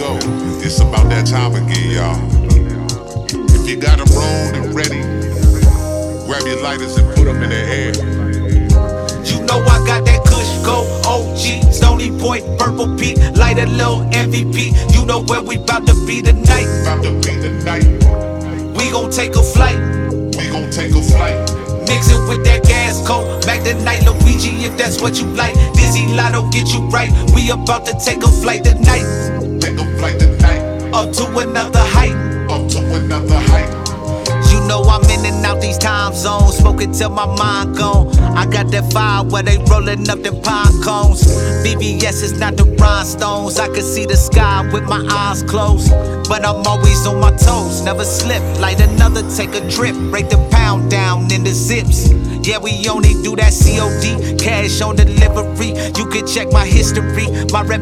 go. It's about that time again, y'all. If you got them rolled and ready, grab your lighters and put them in the air. You know I got that Kush Go OG, Stony Point, Purple Peak, light a little MVP. You know where we bout to be tonight. About to be tonight. We gon' take a flight. We gon' take a flight. Mix it with that gas coat, Magnanite, Luigi, if that's what you like. Dizzy Lotto, get you right. We about to take a flight tonight. Take a flight tonight. Up to another height. Up to another height. You know I'm in and out these time zones, smoking till my mind gone. I got that fire where they rolling up them pine cones. BBS is not the rhinestones. I can see the sky with my eyes closed, but I'm always on my toes, never slip. Light another, take a trip, break the pound down in the zips. Yeah, we only do that COD, cash on delivery. You can check my history, my